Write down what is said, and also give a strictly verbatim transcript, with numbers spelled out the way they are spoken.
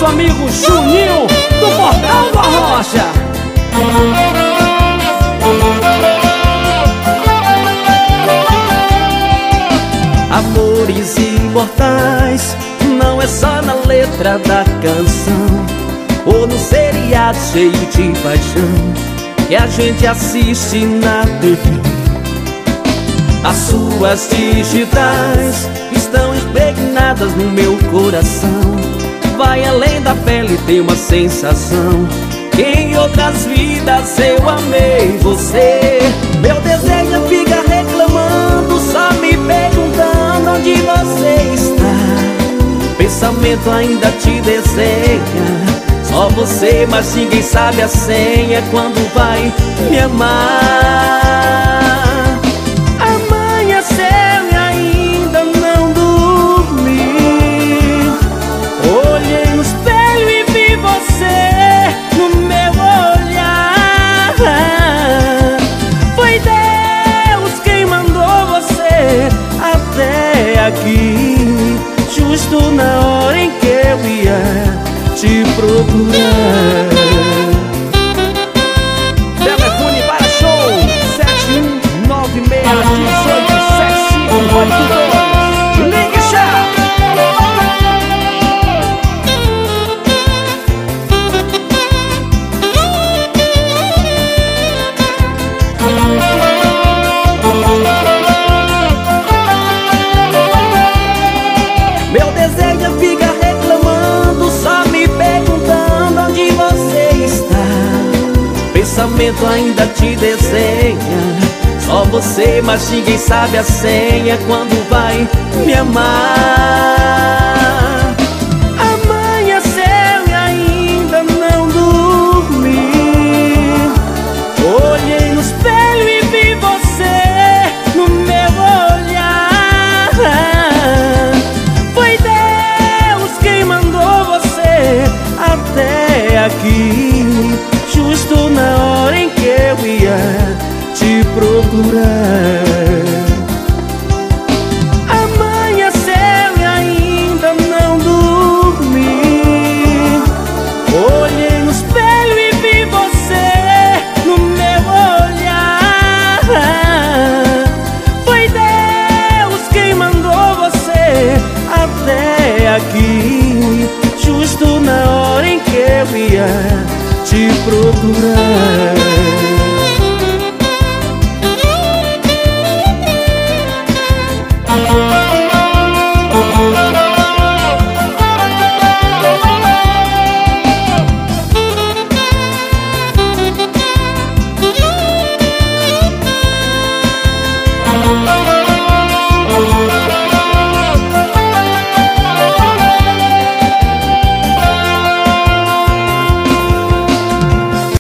nosso amigo Juninho do Portal do Arrocha. Amores imortais não é só na letra da canção ou no seriado cheio de paixão que a gente assiste na T V. As suas digitais estão impregnadas no meu coração. Vai além da pele, tem uma sensação que em outras vidas eu amei você. Meu desejo fica reclamando, só me perguntando onde você está. Pensamento ainda te desenha, só você, mas ninguém sabe a senha quando vai me amar. Amanheceu e ainda não dormi. Olhei no espelho e vi você no meu olhar. Foi Deus quem mandou você até aqui, justo na hora em que eu ia te procurar. Telefone para show sete um nove seis um oito sete cinco oito dois. Ligue já! Meu desejo fica reclamando, só me perguntando onde você está. Pensamento ainda te desenha, só você, mas ninguém sabe a senha quando vai me amar. Amanheceu e ainda não dormi. Olhei no espelho e vi você no meu olhar. Foi Deus quem mandou você até aqui, justo na hora em que eu ia te procurar. Amanheceu e ainda não dormi. Olhei no espelho e vi você no meu olhar. Foi Deus quem mandou você até aqui, justo na hora em que eu ia te procurar.